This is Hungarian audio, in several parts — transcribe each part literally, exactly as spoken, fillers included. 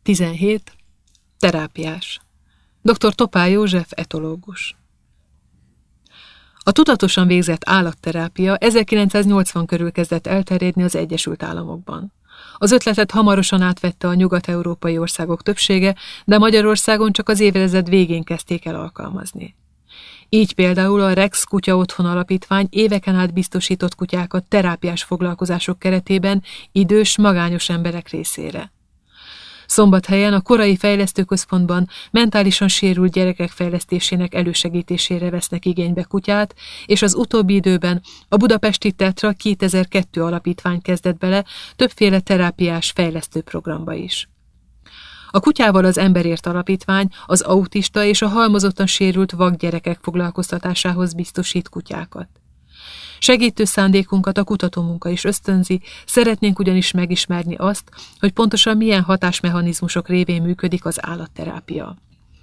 tizenhét. Terápiás. doktor Topál József, etológus. A tudatosan végzett állatterápia ezerkilencszáznyolcvan körül kezdett elterjedni az Egyesült Államokban. Az ötletet hamarosan átvette a nyugat-európai országok többsége, de Magyarországon csak az évezred végén kezdték el alkalmazni. Így például a Rex Kutya Otthon Alapítvány éveken át biztosított kutyákat terápiás foglalkozások keretében idős, magányos emberek részére. Szombathelyen a Korai Fejlesztőközpontban mentálisan sérült gyerekek fejlesztésének elősegítésére vesznek igénybe kutyát, és az utóbbi időben a budapesti Tetra kétezer-kettő alapítvány kezdett bele többféle terápiás fejlesztő programba is. A Kutyával az Emberért Alapítvány az autista és a halmozottan sérült vak gyerekek foglalkoztatásához biztosít kutyákat. Segítő szándékunkat a kutatómunka is ösztönzi, szeretnénk ugyanis megismerni azt, hogy pontosan milyen hatásmechanizmusok révén működik az állatterápia.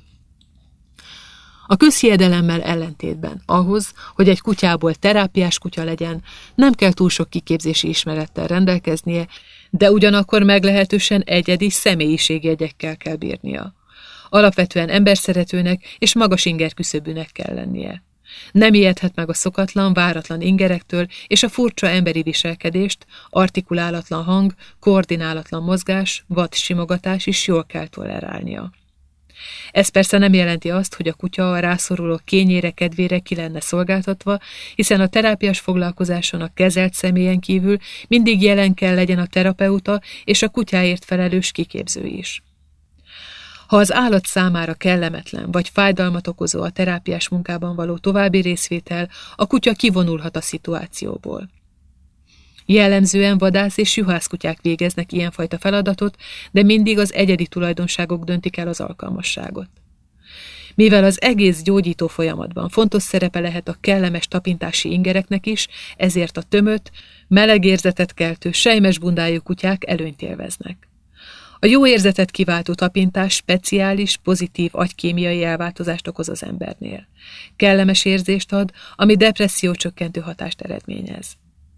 A közhiedelemmel ellentétben ahhoz, hogy egy kutyából terápiás kutya legyen, nem kell túl sok kiképzési ismerettel rendelkeznie, de ugyanakkor meglehetősen egyedi személyiségjegyekkel kell bírnia. Alapvetően emberszeretőnek és magas ingerküszöbűnek kell lennie. Nem ijedhet meg a szokatlan, váratlan ingerektől és a furcsa emberi viselkedést, artikulálatlan hang, koordinálatlan mozgás, vad simogatás is jól kell tolerálnia. Ez persze nem jelenti azt, hogy a kutya a rászoruló kényére, kedvére ki lenne szolgáltatva, hiszen a terápiás foglalkozáson a kezelt személyen kívül mindig jelen kell legyen a terapeuta és a kutyáért felelős kiképző is. Ha az állat számára kellemetlen vagy fájdalmat okozó a terápiás munkában való további részvétel, a kutya kivonulhat a szituációból. Jellemzően vadász és juhászkutyák végeznek ilyenfajta feladatot, de mindig az egyedi tulajdonságok döntik el az alkalmasságot. Mivel az egész gyógyító folyamatban fontos szerepe lehet a kellemes tapintási ingereknek is, ezért a tömött, meleg érzetet keltő, selymes bundájú kutyák előnyt élveznek. A jó érzetet kiváltó tapintás speciális, pozitív agykémiai elváltozást okoz az embernél. Kellemes érzést ad, ami depressziócsökkentő hatást eredményez.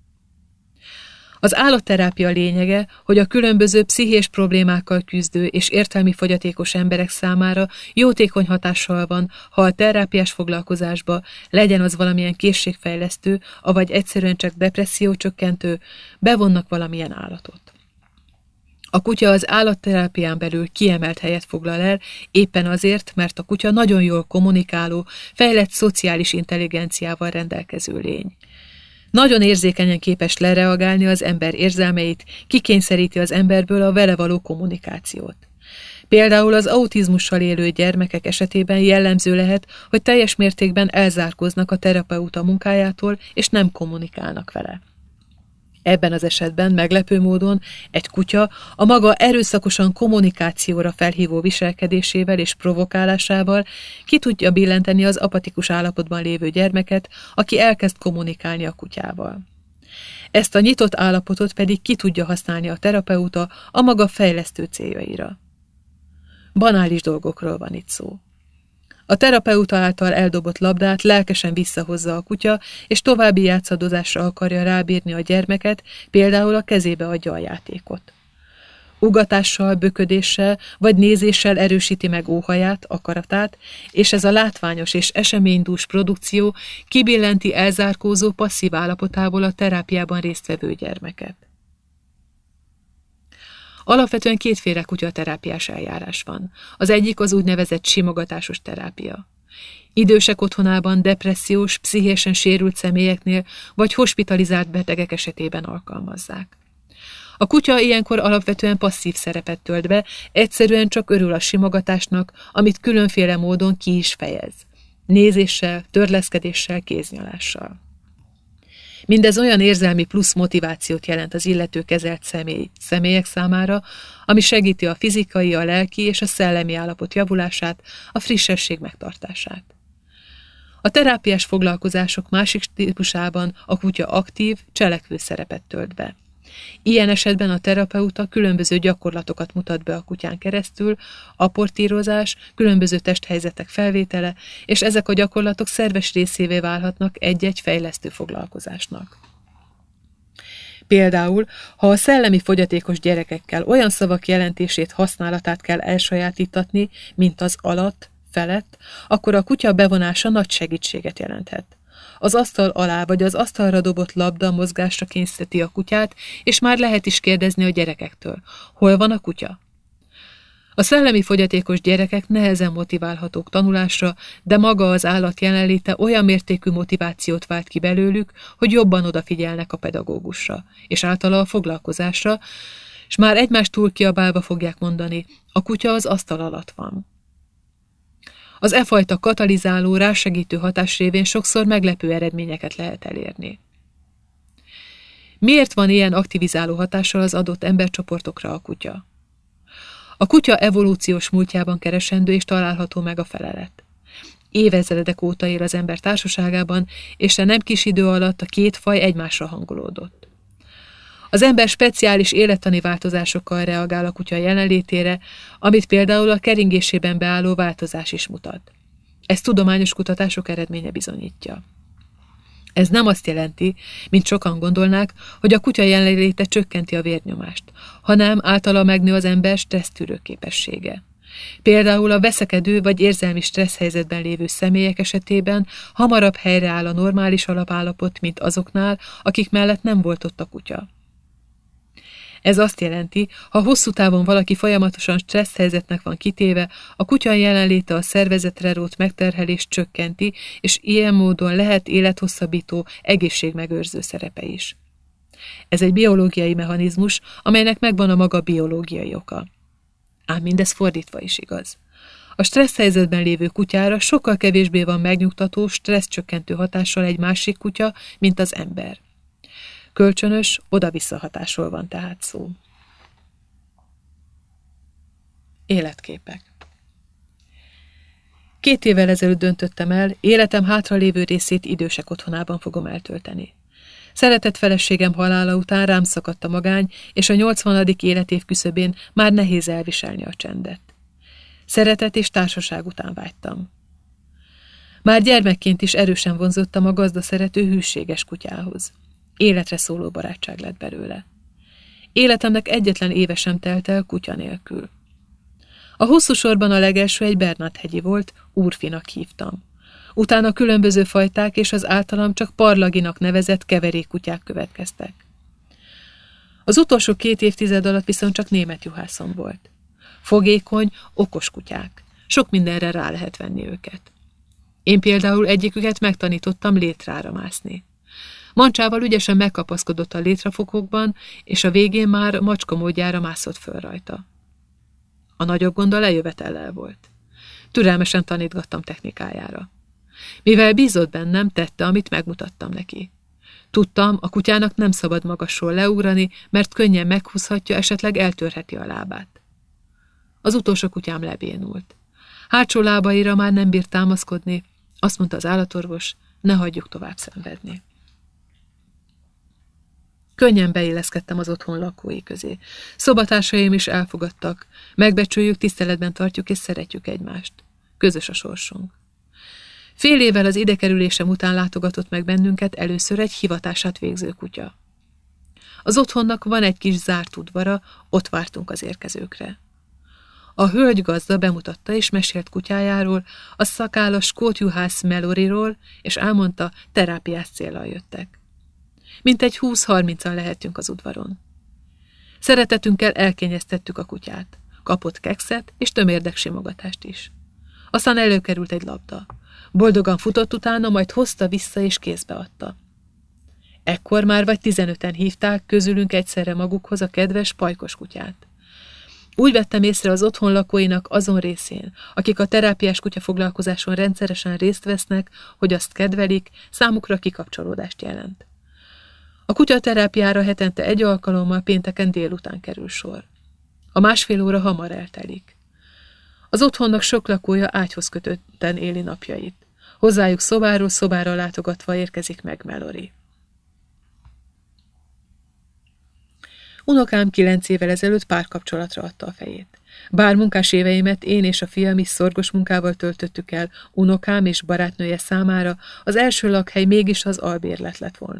Az állatterápia lényege, hogy a különböző pszichés problémákkal küzdő és értelmi fogyatékos emberek számára jótékony hatással van, ha a terápiás foglalkozásba, legyen az valamilyen készségfejlesztő, avagy egyszerűen csak depressziócsökkentő, bevonnak valamilyen állatot. A kutya az állatterápián belül kiemelt helyet foglal el, éppen azért, mert a kutya nagyon jól kommunikáló, fejlett szociális intelligenciával rendelkező lény. Nagyon érzékenyen képes lereagálni az ember érzelmeit, kikényszeríti az emberből a vele való kommunikációt. Például az autizmussal élő gyermekek esetében jellemző lehet, hogy teljes mértékben elzárkóznak a terapeuta munkájától, és nem kommunikálnak vele. Ebben az esetben meglepő módon egy kutya a maga erőszakosan kommunikációra felhívó viselkedésével és provokálásával ki tudja billenteni az apatikus állapotban lévő gyermeket, aki elkezd kommunikálni a kutyával. Ezt a nyitott állapotot pedig ki tudja használni a terapeuta a maga fejlesztő céljaira. Banális dolgokról van itt szó. A terapeuta által eldobott labdát lelkesen visszahozza a kutya, és további játszadozásra akarja rábírni a gyermeket, például a kezébe adja a játékot. Ugatással, böködéssel vagy nézéssel erősíti meg óhaját, akaratát, és ez a látványos és eseménydús produkció kibillenti elzárkózó passzív állapotából a terápiában résztvevő gyermeket. Alapvetően kétféle kutyaterápiás eljárás van. Az egyik az úgynevezett simogatásos terápia. Idősek otthonában depressziós, pszichésen sérült személyeknél vagy hospitalizált betegek esetében alkalmazzák. A kutya ilyenkor alapvetően passzív szerepet tölt be, egyszerűen csak örül a simogatásnak, amit különféle módon ki is fejez. Nézéssel, törleszkedéssel, kéznyalással. Mindez olyan érzelmi plusz motivációt jelent az illető kezelt személy, személyek számára, ami segíti a fizikai, a lelki és a szellemi állapot javulását, a frissesség megtartását. A terápiás foglalkozások másik típusában a kutya aktív, cselekvő szerepet tölt be. Ilyen esetben a terapeuta különböző gyakorlatokat mutat be a kutyán keresztül, apportírozás, különböző testhelyzetek felvétele, és ezek a gyakorlatok szerves részévé válhatnak egy-egy fejlesztő foglalkozásnak. Például, ha a szellemi fogyatékos gyerekekkel olyan szavak jelentését, használatát kell elsajátítatni, mint az alatt, felett, akkor a kutya bevonása nagy segítséget jelenthet. Az asztal alá vagy az asztalra dobott labda mozgásra kényszeríti a kutyát, és már lehet is kérdezni a gyerekektől, hol van a kutya? A szellemi fogyatékos gyerekek nehezen motiválhatók tanulásra, de maga az állat jelenléte olyan mértékű motivációt vált ki belőlük, hogy jobban odafigyelnek a pedagógusra, és általa a foglalkozásra, és már egymástól kiabálva fogják mondani, a kutya az asztal alatt van. Az e fajta katalizáló, rásegítő hatás révén sokszor meglepő eredményeket lehet elérni. Miért van ilyen aktivizáló hatással az adott embercsoportokra a kutya? A kutya evolúciós múltjában keresendő és található meg a felelet. Évezredek óta él az ember társaságában, és a nem kis idő alatt a két faj egymásra hangolódott. Az ember speciális élettani változásokkal reagál a kutya jelenlétére, amit például a keringésében beálló változás is mutat. Ez tudományos kutatások eredménye bizonyítja. Ez nem azt jelenti, mint sokan gondolnák, hogy a kutya jelenléte csökkenti a vérnyomást, hanem általa megnő az ember stressztűrő képessége. Például a veszekedő vagy érzelmi stressz helyzetben lévő személyek esetében hamarabb helyreáll a normális alapállapot, mint azoknál, akik mellett nem volt ott a kutya. Ez azt jelenti, ha hosszú távon valaki folyamatosan stressz helyzetnek van kitéve, a kutya jelenléte a szervezetre rótt megterhelést csökkenti, és ilyen módon lehet élethosszabbító, egészségmegőrző szerepe is. Ez egy biológiai mechanizmus, amelynek megvan a maga biológiai oka. Ám mindez fordítva is igaz. A stressz helyzetben lévő kutyára sokkal kevésbé van megnyugtató, stresszcsökkentő hatással egy másik kutya, mint az ember. Kölcsönös, oda-vissza hatásról van tehát szó. Életképek. Két évvel ezelőtt döntöttem el, életem hátralévő részét idősek otthonában fogom eltölteni. Szeretett feleségem halála után rám szakadt a magány, és a nyolcvanadik életév küszöbén már nehéz elviselni a csendet. Szeretet és társaság után vágytam. Már gyermekként is erősen vonzottam a gazdaszerető, hűséges kutyához. Életre szóló barátság lett belőle. Életemnek egyetlen éve sem telt el kutya nélkül. A hosszú sorban a legelső egy Bernát-hegyi volt, Úrfinak hívtam. Utána különböző fajták és az általam csak parlaginak nevezett keverékkutyák következtek. Az utolsó két évtized alatt viszont csak német juhászom volt. Fogékony, okos kutyák. Sok mindenre rá lehet venni őket. Én például egyiküket megtanítottam létrára mászni. Mancsával ügyesen megkapaszkodott a létrafokokban, és a végén már macska módjára mászott föl rajta. A nagyobb gond a lejövetellel volt. Türelmesen tanítgattam technikájára. Mivel bízott bennem, tette, amit megmutattam neki. Tudtam, a kutyának nem szabad magasról leugrani, mert könnyen meghúzhatja, esetleg eltörheti a lábát. Az utolsó kutyám lebénult. Hátsó lábaira már nem bírt támaszkodni, azt mondta az állatorvos, ne hagyjuk tovább szenvedni. Könnyen beilleszkedtem az otthon lakói közé. Szobatársaim is elfogadtak, megbecsüljük, tiszteletben tartjuk és szeretjük egymást. Közös a sorsunk. Fél évvel az idekerülésem után látogatott meg bennünket először egy hivatását végző kutya. Az otthonnak van egy kis zárt udvara, ott vártunk az érkezőkre. A hölgy gazda bemutatta és mesélt kutyájáról, a szakállas skótjuhász Meloriról, és elmondta, terápiás céllal jöttek. Mintegy húsz-harmincan lehettünk az udvaron. Szeretetünkkel elkényeztettük a kutyát. Kapott kekszet és tömérdek simogatást is. Aztán előkerült egy labda. Boldogan futott utána, majd hozta vissza és kézbe adta. Ekkor már vagy tizenöten hívták közülünk egyszerre magukhoz a kedves pajkos kutyát. Úgy vettem észre az otthon lakóinak azon részén, akik a terápiás kutyafoglalkozáson rendszeresen részt vesznek, hogy azt kedvelik, számukra kikapcsolódást jelent. A kutyaterápiára hetente egy alkalommal pénteken délután kerül sor. A másfél óra hamar eltelik. Az otthonnak sok lakója ágyhoz kötötten éli napjait. Hozzájuk szobáról szobára látogatva érkezik meg Melori. Unokám kilenc évvel ezelőtt párkapcsolatra adta a fejét. Bár munkás éveimet én és a fiam is szorgos munkával töltöttük el, unokám és barátnője számára az első lakhely mégis az albérlet lett volna.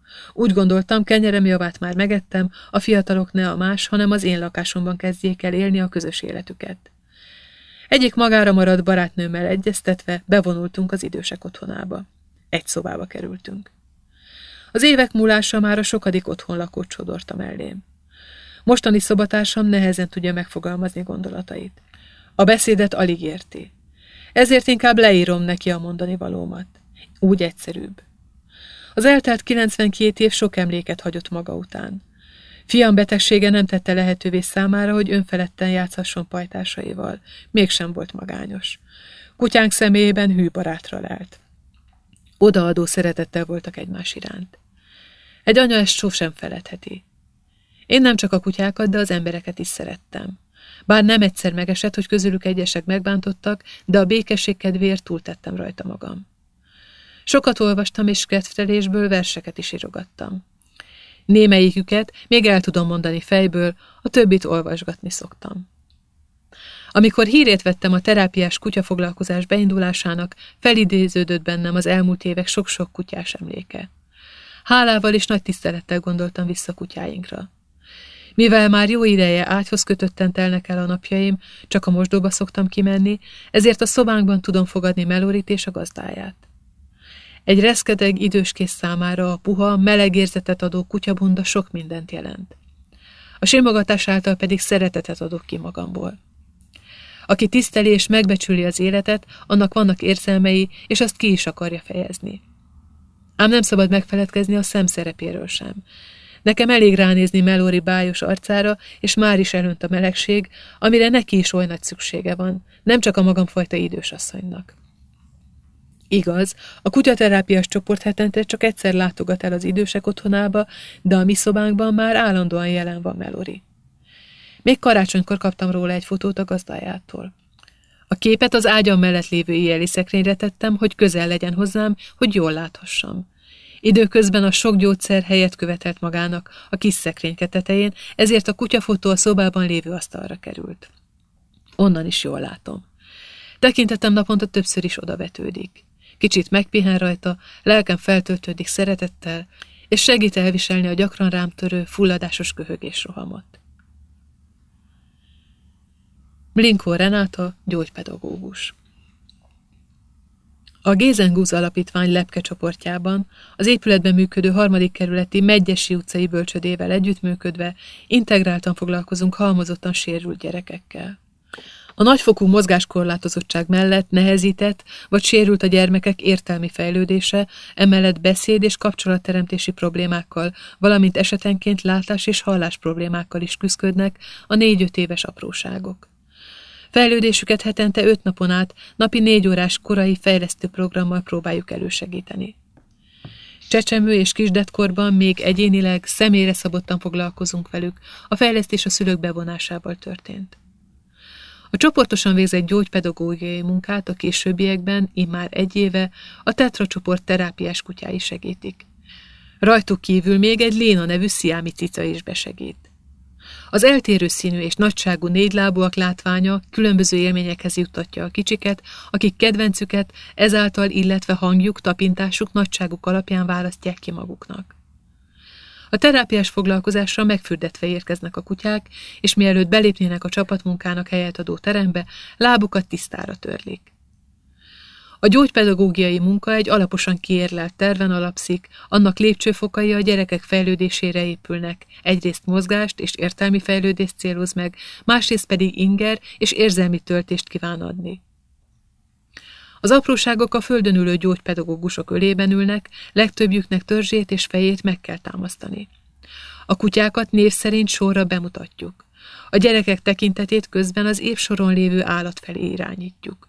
Úgy gondoltam, kenyerem javát már megettem, a fiatalok ne a más, hanem az én lakásomban kezdjék el élni a közös életüket. Egyik magára maradt barátnőmmel egyeztetve bevonultunk az idősek otthonába. Egy szobába kerültünk. Az évek múlása már a sokadik otthonlakót sodorta mellém. Mostani szobatársam nehezen tudja megfogalmazni gondolatait. A beszédet alig érti. Ezért inkább leírom neki a mondani valómat. Úgy egyszerűbb. Az eltelt kilencvenkét év sok emléket hagyott maga után. Fiam betegsége nem tette lehetővé számára, hogy önfeledten játszhasson pajtásaival. Mégsem volt magányos. Kutyánk személyében hű barátra lelt. Odaadó szeretettel voltak egymás iránt. Egy anya ezt sosem feledheti. Én nem csak a kutyákat, de az embereket is szerettem. Bár nem egyszer megesett, hogy közülük egyesek megbántottak, de a békesség kedvéért túltettem rajta magam. Sokat olvastam, és kedvtelésből verseket is írogattam. Némelyiküket még el tudom mondani fejből, a többit olvasgatni szoktam. Amikor hírét vettem a terápiás kutyafoglalkozás beindulásának, felidéződött bennem az elmúlt évek sok-sok kutyás emléke. Hálával és nagy tisztelettel gondoltam vissza kutyáinkra. Mivel már jó ideje ágyhoz kötötten telnek el a napjaim, csak a mosdóba szoktam kimenni, ezért a szobánkban tudom fogadni Melorit és a gazdáját. Egy reszkedeg időskész számára a puha, meleg érzetet adó kutyabunda sok mindent jelent. A simogatás által pedig szeretetet adok ki magamból. Aki tiszteli és megbecsüli az életet, annak vannak érzelmei, és azt ki is akarja fejezni. Ám nem szabad megfeledkezni a szem szerepéről sem. Nekem elég ránézni Melori bájos arcára, és már is elönt a melegség, amire neki is oly nagy szüksége van, nem csak a magamfajta idősasszonynak. Igaz, a kutyaterápiás csoport hetente csak egyszer látogat el az idősek otthonába, de a mi szobánkban már állandóan jelen van Melori. Még karácsonykor kaptam róla egy fotót a gazdájától. A képet az ágyam mellett lévő éjjeli szekrényre tettem, hogy közel legyen hozzám, hogy jól láthassam. Időközben a sok gyógyszer helyet követelt magának a kis szekrényke tetején, ezért a kutyafotó a szobában lévő asztalra került. Onnan is jól látom. Tekintetem naponta többször is odavetődik. Kicsit megpihen rajta, lelkem feltöltődik szeretettel, és segít elviselni a gyakran rám törő, fulladásos köhögés rohamot. Mlinkó Renáta, gyógypedagógus. A Gézengúz Alapítvány lepke csoportjában az épületben működő harmadik kerületi Medgyessy utcai bölcsődével együttműködve integráltan foglalkozunk halmozottan sérült gyerekekkel. A nagyfokú mozgáskorlátozottság mellett nehezített vagy sérült a gyermekek értelmi fejlődése, emellett beszéd- és kapcsolatteremtési problémákkal, valamint esetenként látás- és hallás problémákkal is küszködnek a négy-öt éves apróságok. Fejlődésüket hetente öt napon át, napi négy órás korai fejlesztő programmal próbáljuk elősegíteni. Csecsemő és kisdetkorban még egyénileg, személyre szabottan foglalkozunk velük, a fejlesztés a szülők bevonásával történt. A csoportosan végzett gyógypedagógiai munkát a későbbiekben, immár egy éve, a Tetra csoport terápiás kutyái segítik. Rajtuk kívül még egy Léna nevű sziámi cica is besegít. Az eltérő színű és nagyságú négylábúak látványa különböző élményekhez juttatja a kicsiket, akik kedvencüket ezáltal, illetve hangjuk, tapintásuk, nagyságuk alapján választják ki maguknak. A terápiás foglalkozásra megfürdetve érkeznek a kutyák, és mielőtt belépnének a csapatmunkának helyet adó terembe, lábukat tisztára törlik. A gyógypedagógiai munka egy alaposan kiérlelt terven alapszik, annak lépcsőfokai a gyerekek fejlődésére épülnek, egyrészt mozgást és értelmi fejlődést céloz meg, másrészt pedig inger és érzelmi töltést kíván adni. Az apróságok a földön ülő gyógypedagógusok ölében ülnek, legtöbbjüknek törzsét és fejét meg kell támasztani. A kutyákat név szerint sorra bemutatjuk. A gyerekek tekintetét közben az évsoron lévő állat felé irányítjuk.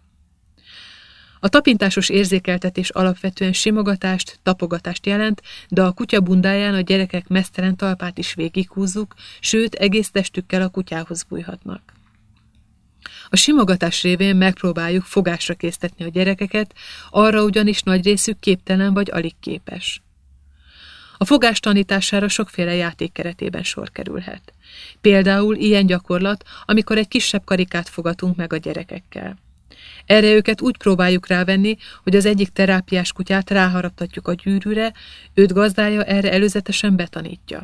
A tapintásos érzékeltetés alapvetően simogatást, tapogatást jelent, de a kutya bundáján a gyerekek meztelen talpát is végighúzzuk, sőt, egész testükkel a kutyához bújhatnak. A simogatás révén megpróbáljuk fogásra késztetni a gyerekeket, arra ugyanis nagy részük képtelen vagy alig képes. A fogás tanítására sokféle játék keretében sor kerülhet. Például ilyen gyakorlat, amikor egy kisebb karikát fogatunk meg a gyerekekkel. Erre őket úgy próbáljuk rávenni, hogy az egyik terápiás kutyát ráharaptatjuk a gyűrűre, őt gazdája erre előzetesen betanítja.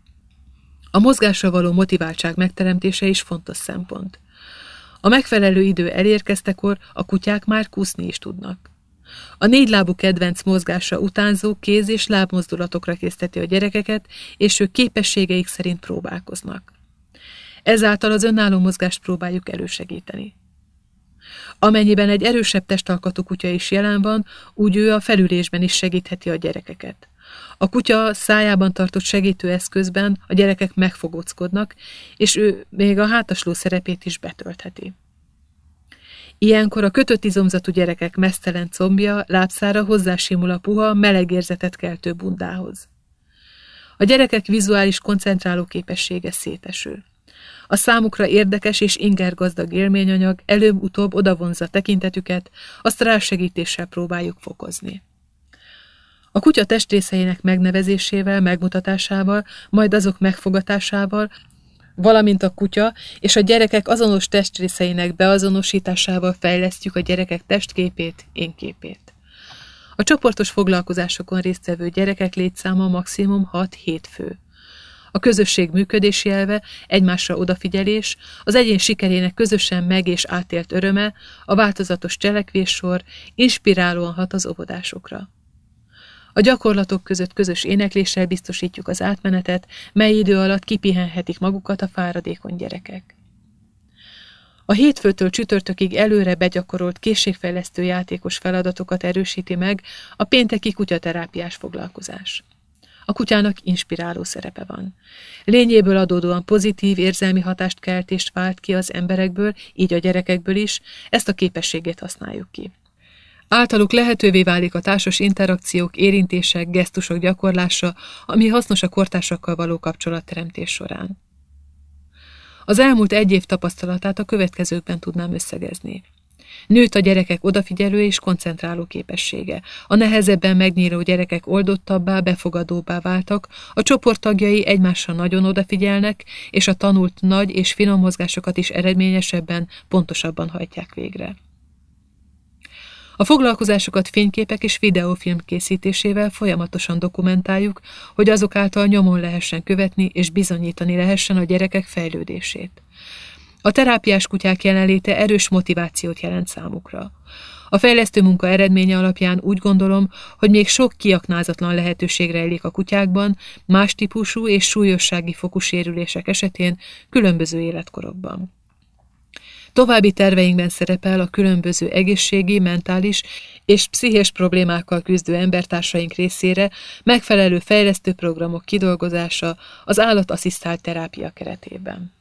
A mozgásra való motiváltság megteremtése is fontos szempont. A megfelelő idő elérkeztekor a kutyák már kúszni is tudnak. A négylábú kedvenc mozgásra utánzó kéz- és lábmozdulatokra készteti a gyerekeket, és ők képességeik szerint próbálkoznak. Ezáltal az önálló mozgást próbáljuk elősegíteni. Amennyiben egy erősebb testalkatú kutya is jelen van, úgy ő a felülésben is segítheti a gyerekeket. A kutya szájában tartott segítőeszközben a gyerekek megfogóckodnak, és ő még a hátasló szerepét is betöltheti. Ilyenkor a kötött izomzatú gyerekek meztelen combja, lábszára hozzásimul a puha, meleg érzetet keltő bundához. A gyerekek vizuális koncentráló képessége széteső. A számukra érdekes és ingergazdag élményanyag előbb-utóbb odavonzza tekintetüket, azt rásegítéssel próbáljuk fokozni. A kutya testrészeinek megnevezésével, megmutatásával, majd azok megfogatásával, valamint a kutya és a gyerekek azonos testrészeinek beazonosításával fejlesztjük a gyerekek testképét, énképét. A csoportos foglalkozásokon résztvevő gyerekek létszáma maximum hat-hét fő. A közösség működési elve, egymásra odafigyelés, az egyén sikerének közösen meg- és átélt öröme, a változatos cselekvéssor inspirálóan hat az óvodásokra. A gyakorlatok között közös énekléssel biztosítjuk az átmenetet, mely idő alatt kipihenhetik magukat a fáradékony gyerekek. A hétfőtől csütörtökig előre begyakorolt készségfejlesztő játékos feladatokat erősíti meg a pénteki kutyaterápiás foglalkozás. A kutyának inspiráló szerepe van. Lényéből adódóan pozitív érzelmi hatást kelt és vált ki az emberekből, így a gyerekekből is, ezt a képességét használjuk ki. Általuk lehetővé válik a társas interakciók, érintések, gesztusok gyakorlása, ami hasznos a kortársakkal való kapcsolatteremtés során. Az elmúlt egy év tapasztalatát a következőkben tudnám összegezni. Nőtt a gyerekek odafigyelő és koncentráló képessége. A nehezebben megnyíló gyerekek oldottabbá, befogadóbbá váltak, a csoport tagjai egymásra nagyon odafigyelnek, és a tanult nagy és finom mozgásokat is eredményesebben, pontosabban hajtják végre. A foglalkozásokat fényképek és videófilm készítésével folyamatosan dokumentáljuk, hogy azok által nyomon lehessen követni és bizonyítani lehessen a gyerekek fejlődését. A terápiás kutyák jelenléte erős motivációt jelent számukra. A fejlesztő munka eredménye alapján úgy gondolom, hogy még sok kiaknázatlan lehetőség rejlik a kutyákban, más típusú és súlyossági fokú sérülések esetén különböző életkorokban. További terveinkben szerepel a különböző egészségi, mentális és pszichés problémákkal küzdő embertársaink részére megfelelő fejlesztő programok kidolgozása az állatasszisztált terápia keretében.